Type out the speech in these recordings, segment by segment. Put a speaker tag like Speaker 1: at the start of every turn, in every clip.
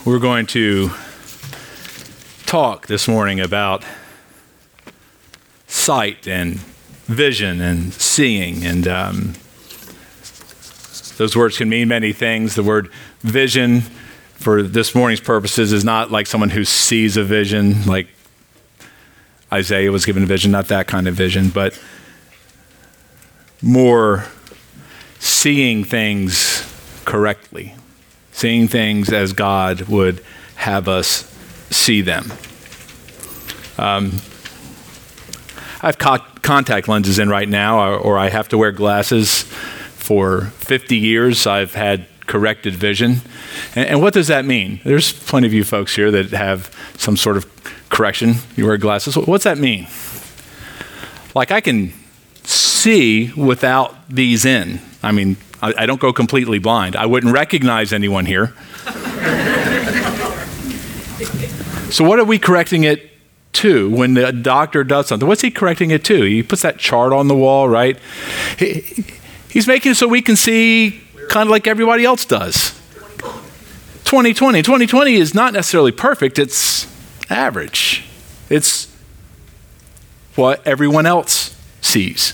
Speaker 1: We're going to talk this morning about sight and vision and seeing. And those words can mean many things. The word vision for this morning's purposes is not like someone who sees a vision, like Isaiah was given a vision, not that kind of vision, but more seeing things correctly, seeing things as God would have us see them. I have contact lenses in right now, or I have to wear glasses. For 50 years, I've had corrected vision. And what does that mean? There's plenty of you folks here that have some sort of correction. You wear glasses. What's that mean? Like I can see without these in. I mean, I don't go completely blind. I wouldn't recognize anyone here. So what are we correcting it to when the doctor does something? What's he correcting it to? He puts that chart on the wall, right? He's making it so we can see kind of like everybody else does. 2020. 2020 is not necessarily perfect. It's average. It's what everyone else sees.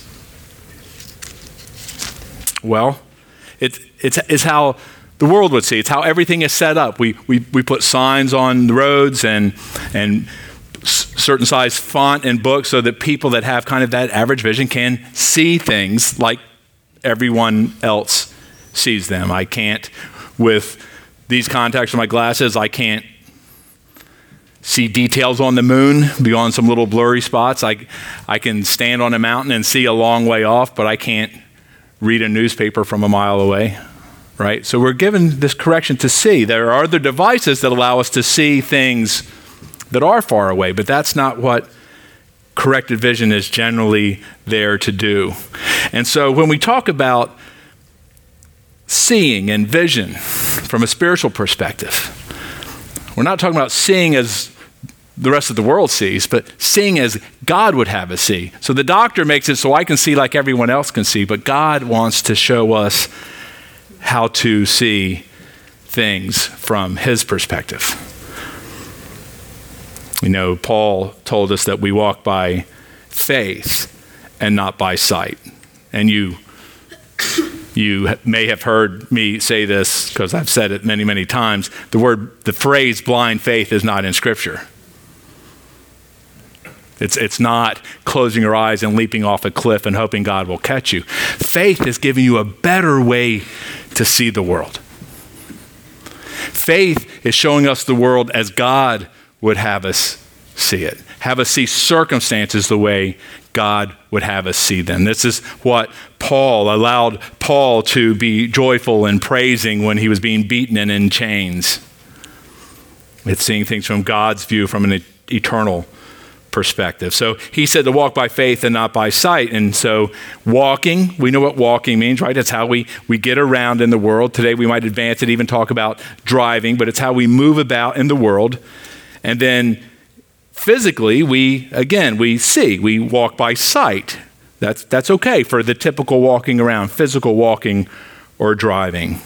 Speaker 1: Well, it's how the world would see. It's how everything is set up. We put signs on the roads and certain size font and books so that people that have kind of that average vision can see things like everyone else sees them. I can't, with these contacts or my glasses, I can't see details on the moon beyond some little blurry spots. I can stand on a mountain and see a long way off, but I can't read a newspaper from a mile away, right? So we're given this correction to see. There are other devices that allow us to see things that are far away, but that's not what corrected vision is generally there to do. And so when we talk about seeing and vision from a spiritual perspective, we're not talking about seeing as the rest of the world sees, but seeing as God would have us see. So the doctor makes it so I can see like everyone else can see, but God wants to show us how to see things from his perspective. You know, Paul told us that we walk by faith and not by sight. And you may have heard me say this because I've said it many, many times. The phrase blind faith is not in Scripture. It's not closing your eyes and leaping off a cliff and hoping God will catch you. Faith is giving you a better way to see the world. Faith is showing us the world as God would have us see it. Have us see circumstances the way God would have us see them. This is what Paul allowed Paul to be joyful and praising when he was being beaten and in chains. It's seeing things from God's view, from an eternal perspective. So he said to walk by faith and not by sight. And so walking, we know what walking means, right? It's how we get around in the world. Today we might advance it, even talk about driving, but it's how we move about in the world. And then physically, we see, we walk by sight. That's okay for the typical walking around, physical walking or driving.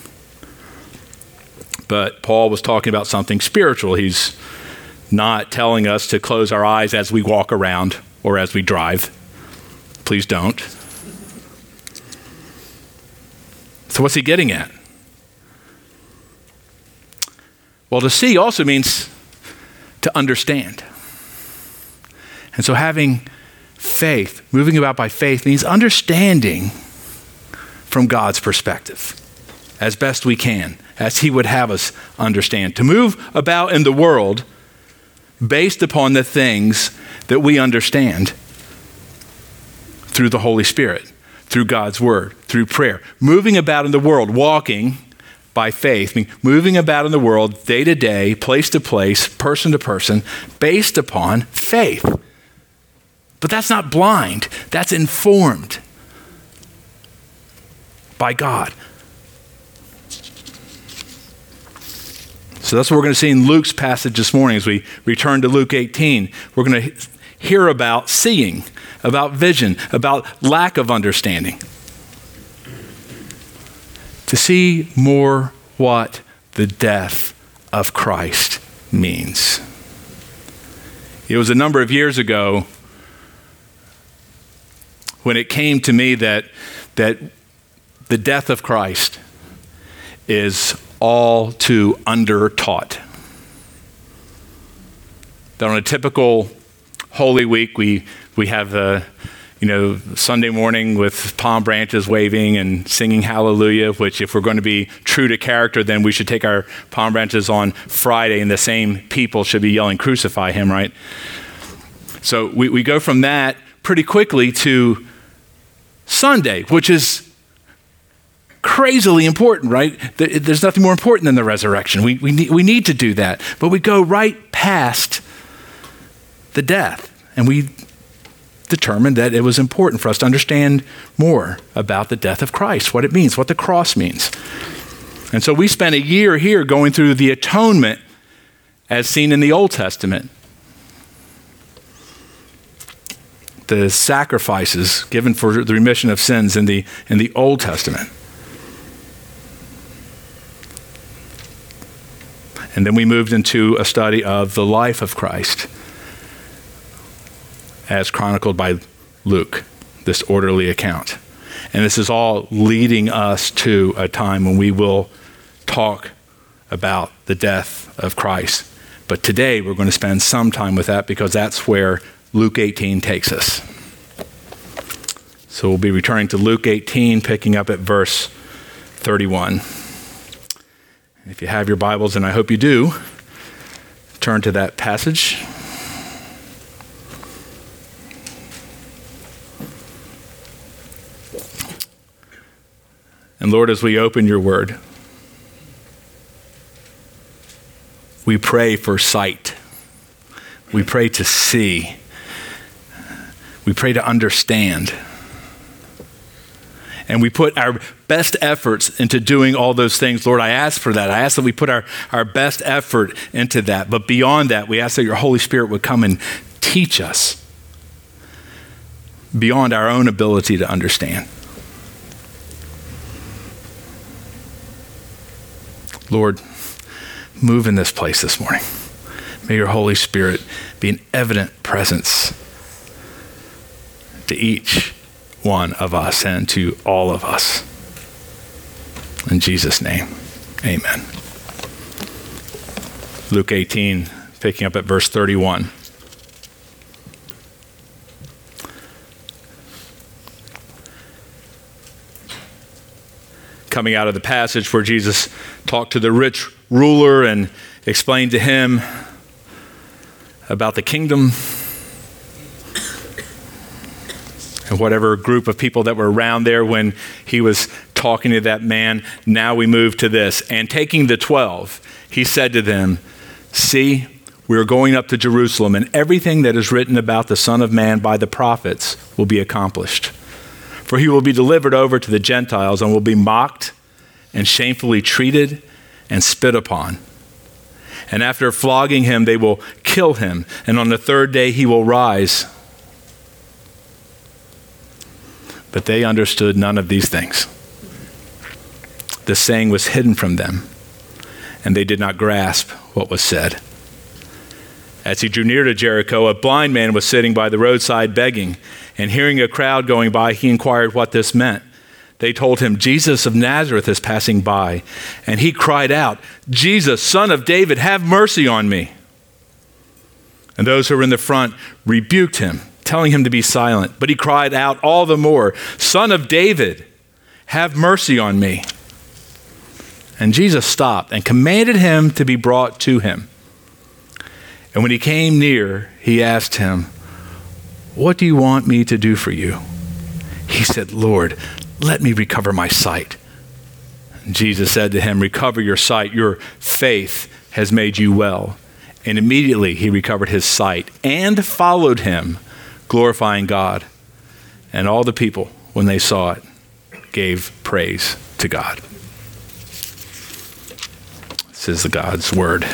Speaker 1: But Paul was talking about something spiritual. He's not telling us to close our eyes as we walk around or as we drive. Please don't. So what's he getting at? Well, to see also means to understand. And so having faith, moving about by faith, means understanding from God's perspective as best we can, as he would have us understand. To move about in the world based upon the things that we understand through the Holy Spirit, through God's word, through prayer. Moving about in the world, walking by faith, moving about in the world day to day, place to place, person to person, based upon faith. But that's not blind. That's informed by God. So that's what we're going to see in Luke's passage this morning as we return to Luke 18. We're going to hear about seeing, about vision, about lack of understanding. To see more what? The death of Christ means. It was a number of years ago when it came to me that the death of Christ is all too under-taught. That on a typical Holy Week, we have Sunday morning with palm branches waving and singing hallelujah, which if we're going to be true to character, then we should take our palm branches on Friday and the same people should be yelling, crucify him, right? So we go from that pretty quickly to Sunday, which is crazily important, right? There's nothing more important than the resurrection. We need to do that. But we go right past the death, and we determined that it was important for us to understand more about the death of Christ, what it means, what the cross means. And so we spent a year here going through the atonement as seen in the Old Testament. The sacrifices given for the remission of sins in the Old Testament. And then we moved into a study of the life of Christ as chronicled by Luke, this orderly account. And this is all leading us to a time when we will talk about the death of Christ. But today we're going to spend some time with that because that's where Luke 18 takes us. So we'll be returning to Luke 18, picking up at verse 31. If you have your Bibles, and I hope you do, turn to that passage. And Lord, as we open your word, we pray for sight. We pray to see. We pray to understand. And we put our best efforts into doing all those things. Lord, I ask for that. I ask that we put our best effort into that. But beyond that, we ask that your Holy Spirit would come and teach us beyond our own ability to understand. Lord, move in this place this morning. May your Holy Spirit be an evident presence to each one of us and to all of us. In Jesus' name, amen. Luke 18, picking up at verse 31. Coming out of the passage where Jesus talked to the rich ruler and explained to him about the kingdom and whatever group of people that were around there when he was talking to that man. Now we move to this. And taking the 12, he said to them, "See, we are going up to Jerusalem, and everything that is written about the Son of Man by the prophets will be accomplished. For he will be delivered over to the Gentiles and will be mocked and shamefully treated and spit upon. And after flogging him, they will kill him. And on the third day, he will rise." But they understood none of these things. The saying was hidden from them, and they did not grasp what was said. As he drew near to Jericho, a blind man was sitting by the roadside begging, and hearing a crowd going by, he inquired what this meant. They told him, "Jesus of Nazareth is passing by." And he cried out, "Jesus, Son of David, have mercy on me." And those who were in the front rebuked him, telling him to be silent. But he cried out all the more, "Son of David, have mercy on me." And Jesus stopped and commanded him to be brought to him. And when he came near, he asked him, "What do you want me to do for you?" He said, "Lord, let me recover my sight." And Jesus said to him, "Recover your sight. Your faith has made you well." And immediately he recovered his sight and followed him, glorifying God. And all the people, when they saw it, gave praise to God. This is God's word.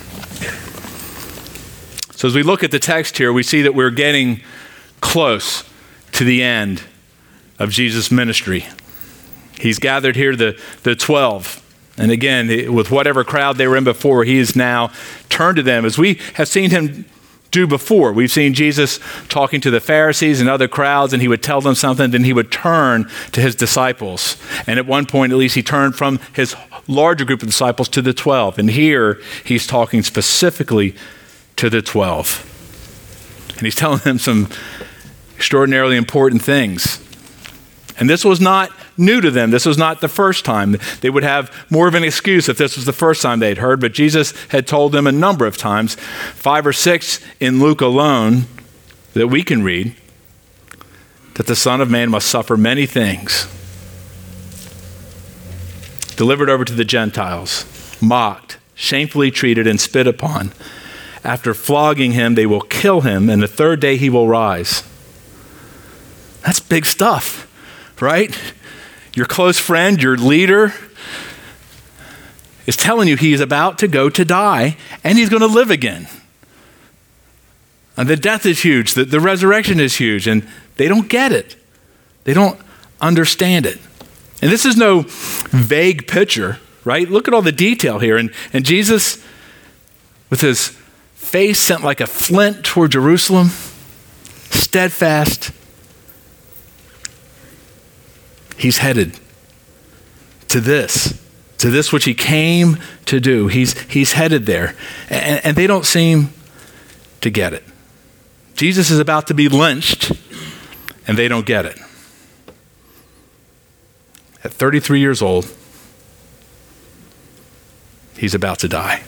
Speaker 1: So as we look at the text here, we see that we're getting close to the end of Jesus' ministry. He's gathered here the 12, And again, with whatever crowd they were in before, he is now turned to them, as we have seen him do before. We've seen Jesus talking to the Pharisees and other crowds, and he would tell them something, then he would turn to his disciples. And at one point, at least, he turned from his larger group of disciples to the 12. And here, he's talking specifically to the 12. And he's telling them some extraordinarily important things. And this was not new to them. This was not the first time. They would have more of an excuse if this was the first time they'd heard, but Jesus had told them a number of times, 5 or 6 in Luke alone, that we can read, that the Son of Man must suffer many things, delivered over to the Gentiles, mocked, shamefully treated, and spit upon. After flogging him, they will kill him, and the third day he will rise. That's big stuff, right? Your close friend, your leader, is telling you he is about to go to die, and he's going to live again. And the death is huge, the resurrection is huge, and they don't get it. They don't understand it. And this is no vague picture, right? Look at all the detail here. And Jesus, with his face sent like a flint toward Jerusalem, steadfast, he's headed to this which he came to do. He's headed there. And they don't seem to get it. Jesus is about to be lynched, and they don't get it. At 33 years old, he's about to die.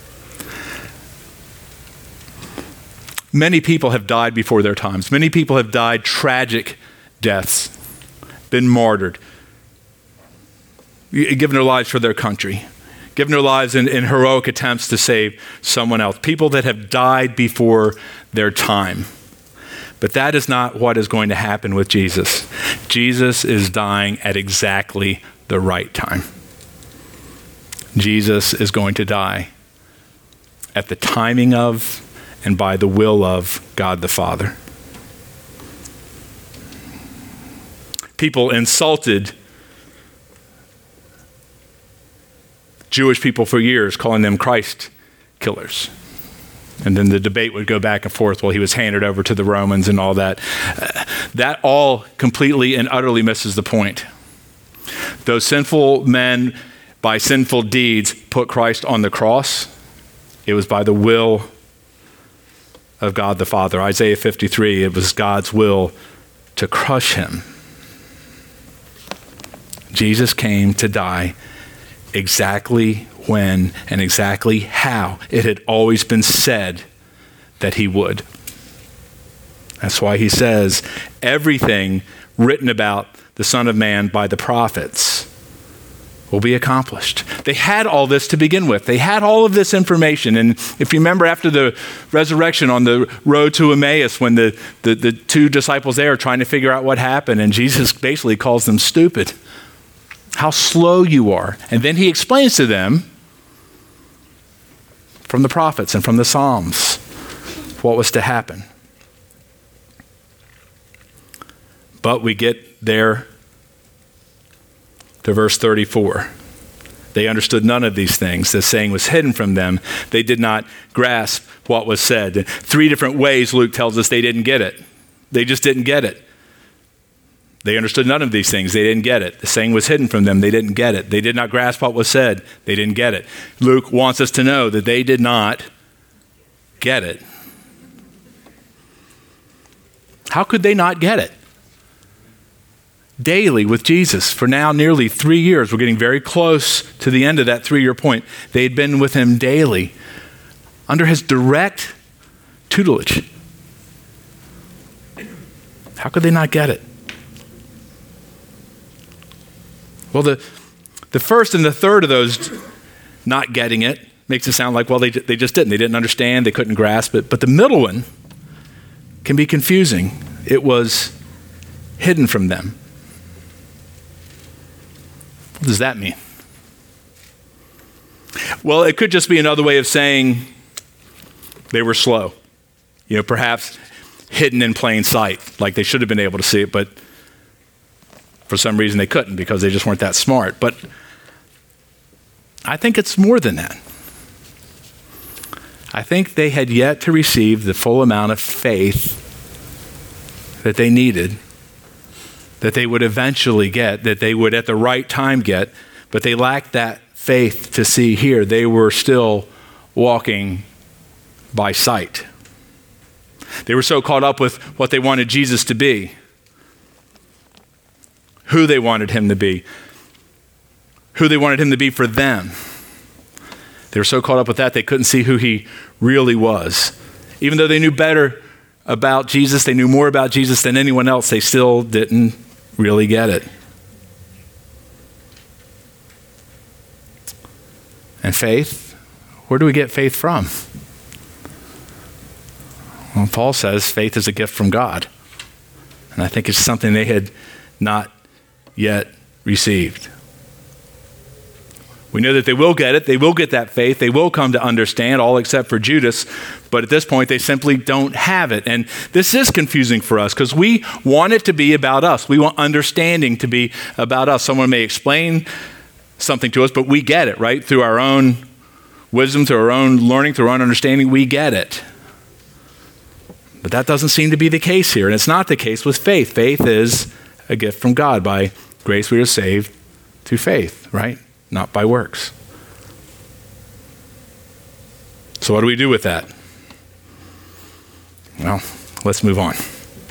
Speaker 1: Many people have died before their times. Many people have died tragic deaths, been martyred, given their lives for their country, given their lives in heroic attempts to save someone else. People that have died before their time. But that is not what is going to happen with Jesus. Jesus is dying at exactly the right time. Jesus is going to die at the timing of and by the will of God the Father. People insulted Jewish people for years, calling them Christ killers. And then the debate would go back and forth while he was handed over to the Romans and all that. That all completely and utterly misses the point. Those sinful men, by sinful deeds, put Christ on the cross. It was by the will of God the Father. Isaiah 53, it was God's will to crush him. Jesus came to die exactly when and exactly how it had always been said that he would. That's why he says everything written about the Son of Man by the prophets will be accomplished. They had all this to begin with. They had all of this information. And if you remember after the resurrection on the road to Emmaus, when the two disciples there are trying to figure out what happened, and Jesus basically calls them stupid. How slow you are. And then he explains to them from the prophets and from the Psalms what was to happen. But we get there to verse 34. They understood none of these things. The saying was hidden from them. They did not grasp what was said. In 3 different ways, Luke tells us they didn't get it. They just didn't get it. They understood none of these things. They didn't get it. The saying was hidden from them. They didn't get it. They did not grasp what was said. They didn't get it. Luke wants us to know that they did not get it. How could they not get it? Daily with Jesus for now nearly 3 years. We're getting very close to the end of that 3-year point. They had been with him daily under his direct tutelage. How could they not get it? Well, the first and the third of those not getting it makes it sound like, well, they just didn't. They didn't understand. They couldn't grasp it. But the middle one can be confusing. It was hidden from them. What does that mean? Well, it could just be another way of saying they were slow. Perhaps hidden in plain sight, like they should have been able to see it, but for some reason they couldn't because they just weren't that smart. But I think it's more than that. I think they had yet to receive the full amount of faith that they needed, that they would eventually get, that they would at the right time get, but they lacked that faith to see here. They were still walking by sight. They were so caught up with what they wanted Jesus to be, who they wanted him to be, who they wanted him to be for them. They were so caught up with that, they couldn't see who he really was. Even though they knew better about Jesus, they knew more about Jesus than anyone else, they still didn't really get it. And faith, where do we get faith from? Well, Paul says faith is a gift from God. And I think it's something they had not yet received. We know that they will get it. They will get that faith. They will come to understand, all except for Judas. But at this point, they simply don't have it. And this is confusing for us because we want it to be about us. We want understanding to be about us. Someone may explain something to us, but we get it, right? Through our own wisdom, through our own learning, through our own understanding, we get it. But that doesn't seem to be the case here. And it's not the case with faith. Faith is a gift from God. By grace we are saved through faith, right? Not by works. So what do we do with that? Well, let's move on.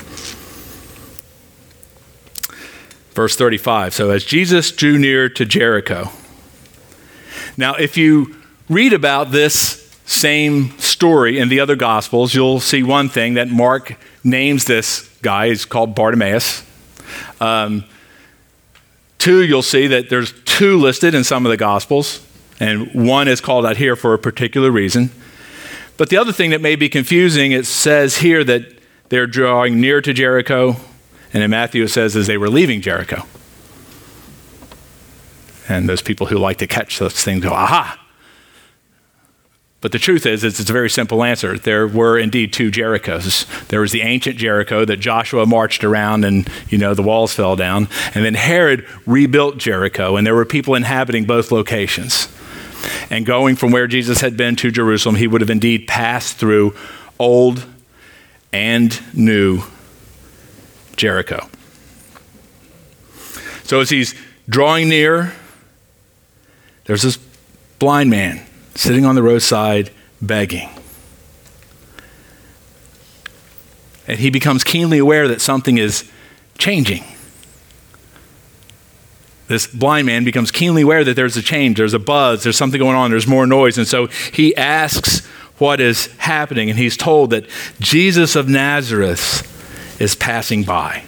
Speaker 1: Verse 35. So as Jesus drew near to Jericho. Now, if you read about this same story in the other Gospels, you'll see one thing, that Mark names this guy. He's called Bartimaeus. Two, you'll see that there's two listed in some of the Gospels, and one is called out here for a particular reason. But the other thing that may be confusing, it says here that they're drawing near to Jericho, and in Matthew it says as they were leaving Jericho. And those people who like to catch such things go, aha! But the truth is, it's a very simple answer. There were indeed two Jerichos. There was the ancient Jericho that Joshua marched around and, the walls fell down. And then Herod rebuilt Jericho, and there were people inhabiting both locations. And going from where Jesus had been to Jerusalem, he would have indeed passed through old and new Jericho. So as he's drawing near, there's this blind man sitting on the roadside begging. And he becomes keenly aware that something is changing. This blind man becomes keenly aware that there's a change, there's a buzz, there's something going on, there's more noise. And so he asks what is happening, and he's told that Jesus of Nazareth is passing by.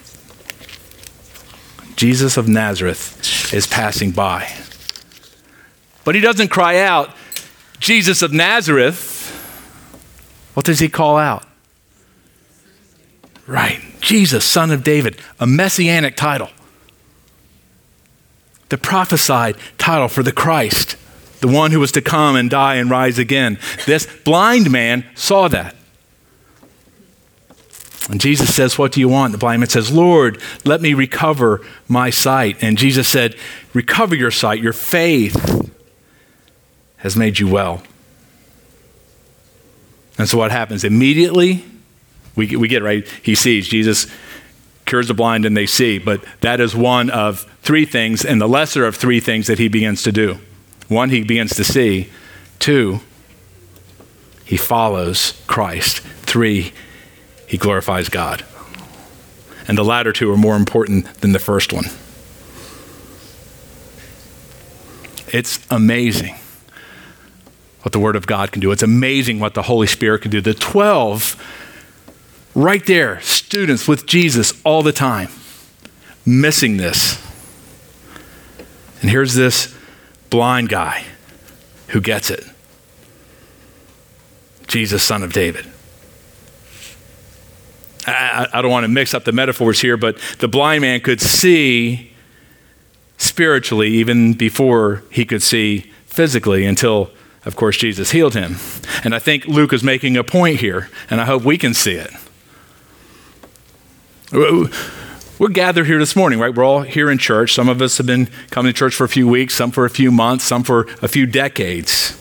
Speaker 1: Jesus of Nazareth is passing by. But he doesn't cry out, Jesus of Nazareth. What does he call out? Right, Jesus, Son of David, a messianic title. The prophesied title for the Christ, the one who was to come and die and rise again. This blind man saw that. And Jesus says, what do you want? The blind man says, Lord, let me recover my sight. And Jesus said, recover your sight, your faith has made you well. And so what happens? Immediately, we get it, right? He sees. Jesus cures the blind and they see. But that is one of three things, and the lesser of three things that he begins to do. One, he begins to see. Two, he follows Christ. Three, he glorifies God. And the latter two are more important than the first one. It's amazing what the Word of God can do. It's amazing what the Holy Spirit can do. The 12, right there, students with Jesus all the time, missing this. And here's this blind guy who gets it. Jesus, Son of David. I don't want to mix up the metaphors here, but the blind man could see spiritually even before he could see physically until, of course, Jesus healed him. And I think Luke is making a point here, and I hope we can see it. We're gathered here this morning, right? We're all here in church. Some of us have been coming to church for a few weeks, some for a few months, some for a few decades.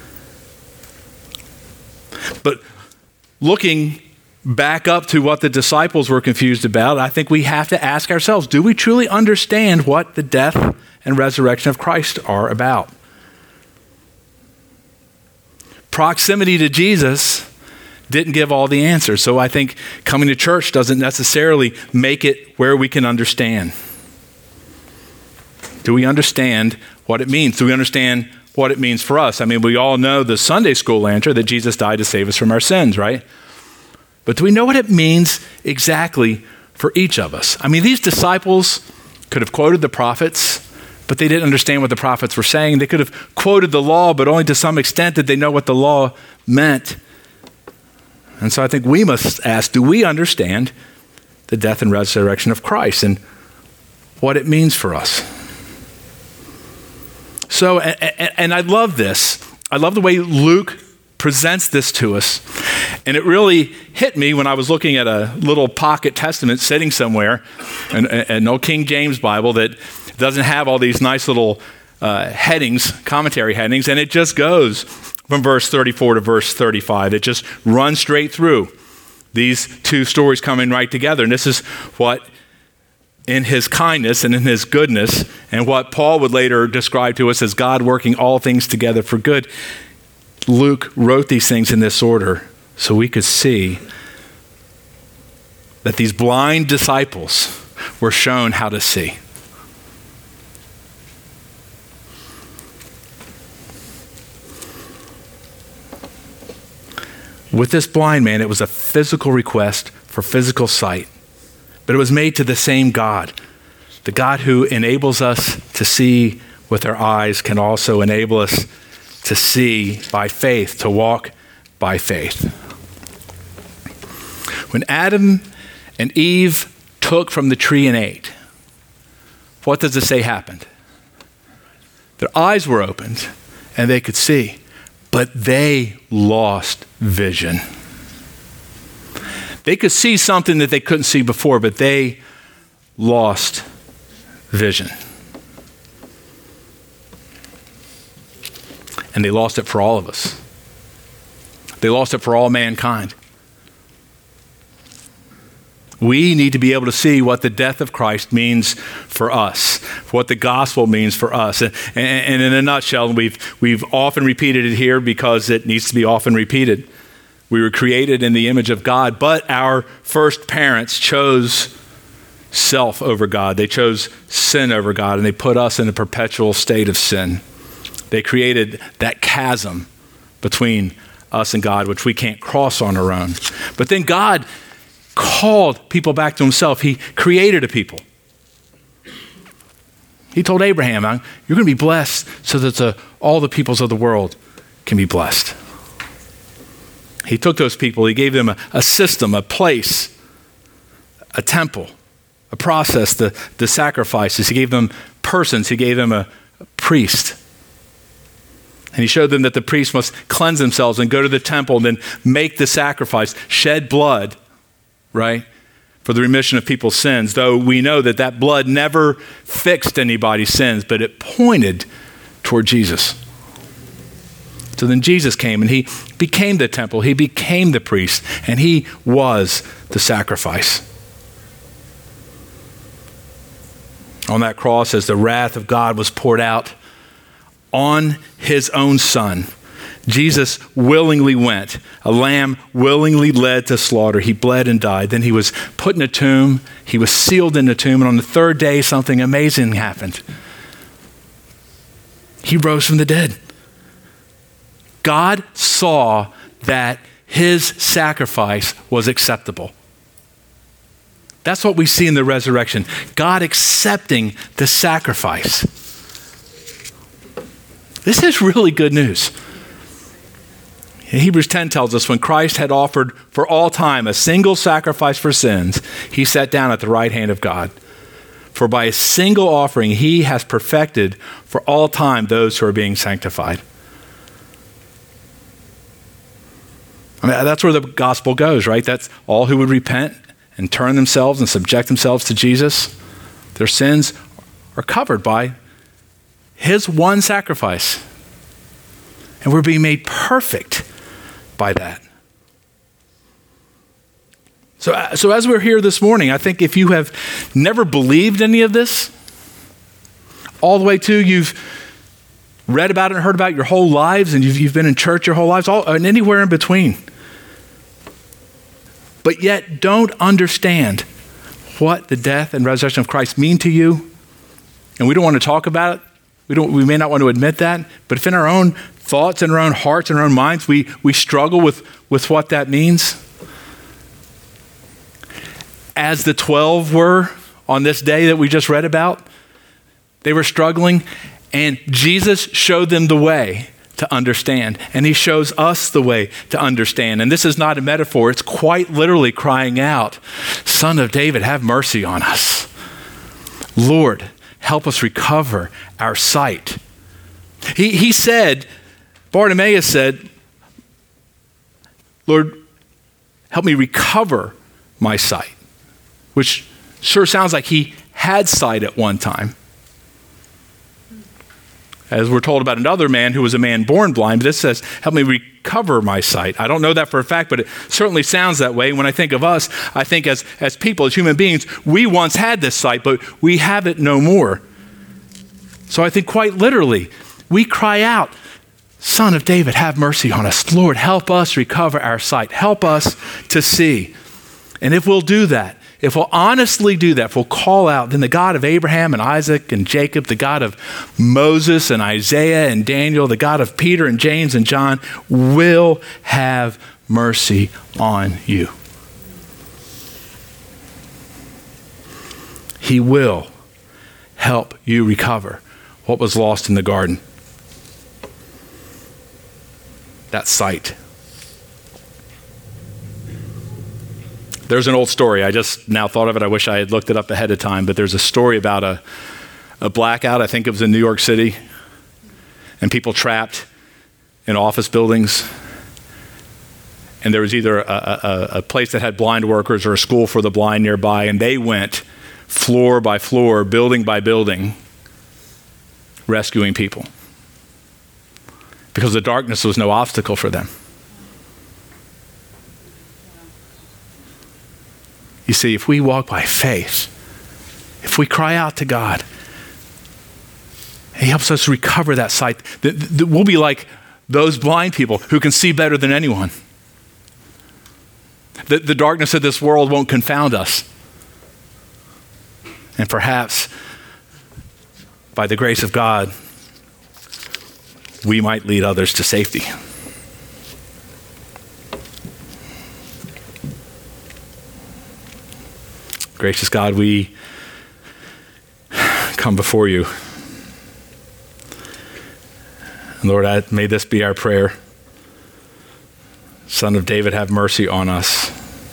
Speaker 1: But looking back up to what the disciples were confused about, I think we have to ask ourselves, do we truly understand what the death and resurrection of Christ are about? Proximity to Jesus didn't give all the answers. So I think coming to church doesn't necessarily make it where we can understand. Do we understand what it means? Do we understand what it means for us? I mean, we all know the Sunday school answer that Jesus died to save us from our sins, right? But do we know what it means exactly for each of us? I mean, these disciples could have quoted the prophets, but they didn't understand what the prophets were saying. They could have quoted the law, but only to some extent did they know what the law meant. And so I think we must ask, do we understand the death and resurrection of Christ and what it means for us? So, and I love this. I love the way Luke presents this to us. And it really hit me when I was looking at a little pocket testament sitting somewhere, an old King James Bible that doesn't have all these nice little headings, commentary headings, and it just goes from verse 34 to verse 35. It just runs straight through these two stories coming right together. And this is what, in his kindness and in his goodness, and what Paul would later describe to us as God working all things together for good, Luke wrote these things in this order so we could see that these blind disciples were shown how to see. With this blind man, it was a physical request for physical sight, but it was made to the same God. The God who enables us to see with our eyes can also enable us to see by faith, to walk by faith. When Adam and Eve took from the tree and ate, what does it say happened? Their eyes were opened and they could see, but they lost vision. They could see something that they couldn't see before, but they lost vision. And they lost it for all of us. They lost it for all mankind. We need to be able to see what the death of Christ means for us, what the gospel means for us. And in a nutshell, we've often repeated it here because it needs to be often repeated. We were created in the image of God, but our first parents chose self over God. They chose sin over God, and they put us in a perpetual state of sin. They created that chasm between us and God, which we can't cross on our own. But then God called people back to himself. He created a people. He told Abraham, you're going to be blessed so that all the peoples of the world can be blessed. He took those people, he gave them a system, a place, a temple, a process, the sacrifices. He gave them persons. He gave them a priest. And he showed them that the priest must cleanse themselves and go to the temple and then make the sacrifice, shed blood, right, for the remission of people's sins, though we know that blood never fixed anybody's sins, but it pointed toward Jesus. So then Jesus came and he became the temple, he became the priest, and he was the sacrifice. On that cross, as the wrath of God was poured out on his own son, Jesus willingly went, a lamb willingly led to slaughter. He bled and died. Then he was put in a tomb. He was sealed in the tomb. And on the third day, something amazing happened. He rose from the dead. God saw that his sacrifice was acceptable. That's what we see in the resurrection. God accepting the sacrifice. This is really good news. Hebrews 10 tells us when Christ had offered for all time a single sacrifice for sins, he sat down at the right hand of God. For by a single offering, he has perfected for all time those who are being sanctified. I mean, that's where the gospel goes, right? That's all who would repent and turn themselves and subject themselves to Jesus, their sins are covered by his one sacrifice. And we're being made perfect by that. So as we're here this morning, I think if you have never believed any of this, all the way to you've read about it and heard about it your whole lives, and you've been in church your whole lives, and anywhere in between, but yet don't understand what the death and resurrection of Christ mean to you, and we don't want to talk about it, we may not want to admit that, but if in our own thoughts and our own hearts and our own minds we struggle with what that means, as the 12 were on this day that we just read about, they were struggling, and Jesus showed them the way to understand, and he shows us the way to understand. And this is not a metaphor, it's quite literally crying out, Son of David, have mercy on us. Lord, help us recover our sight. He said, Bartimaeus said, Lord, help me recover my sight, which sure sounds like he had sight at one time. As we're told about another man who was a man born blind, but this says, help me recover my sight. I don't know that for a fact, but it certainly sounds that way. When I think of us, I think as people, as human beings, we once had this sight, but we have it no more. So I think quite literally, we cry out, Son of David, have mercy on us. Lord, help us recover our sight. Help us to see. And if we'll do that, if we'll honestly do that, if we'll call out, then the God of Abraham and Isaac and Jacob, the God of Moses and Isaiah and Daniel, the God of Peter and James and John, will have mercy on you. He will help you recover what was lost in the garden. That sight. There's an old story. I just now thought of it. I wish I had looked it up ahead of time, but there's a story about a blackout. I think it was in New York City, and people trapped in office buildings. And there was either a place that had blind workers or a school for the blind nearby, and they went floor by floor, building by building, rescuing people. Because the darkness was no obstacle for them. You see, if we walk by faith, if we cry out to God, he helps us recover that sight. We'll be like those blind people who can see better than anyone. The darkness of this world won't confound us. And perhaps, by the grace of God, we might lead others to safety. Gracious God, we come before you. And Lord, may this be our prayer. Son of David, have mercy on us.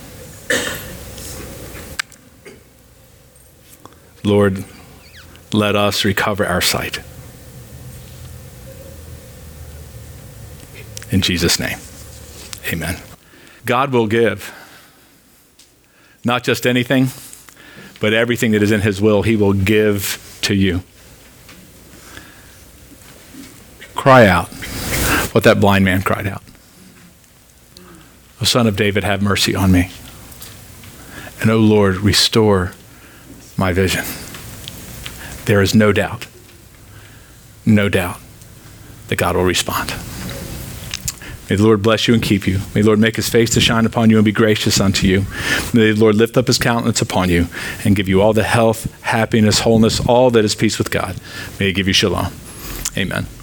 Speaker 1: Lord, let us recover our sight. In Jesus' name, amen. God will give not just anything, but everything that is in his will, he will give to you. Cry out what that blind man cried out. O Son of David, have mercy on me. And O Lord, restore my vision. There is no doubt that God will respond. May the Lord bless you and keep you. May the Lord make his face to shine upon you and be gracious unto you. May the Lord lift up his countenance upon you and give you all the health, happiness, wholeness, all that is peace with God. May he give you shalom. Amen.